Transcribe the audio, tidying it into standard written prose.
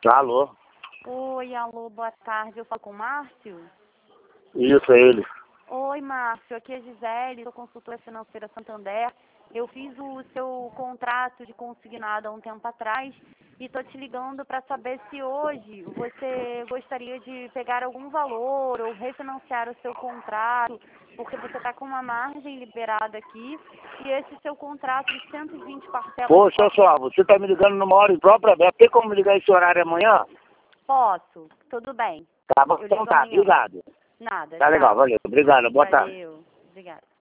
Alô? Oi, alô, boa tarde. Eu falo com o Márcio? Isso, é ele. Oi, Márcio. Aqui é Gisele, sou consultora financeira Santander. Eu fiz o seu contrato de consignado há um tempo atrás e estou te ligando para saber se hoje você gostaria de pegar algum valor ou refinanciar o seu contrato, porque você está com uma margem liberada aqui e esse seu contrato de 120 parcelas... Poxa, só, você tá me ligando numa hora imprópria, tem como me ligar esse horário amanhã? Posso, tudo bem. Tá bom, Eu então ligo tá, amanhã. obrigado. Nada, Tá tchau. legal, valeu, obrigado, boa tarde. Valeu, obrigada.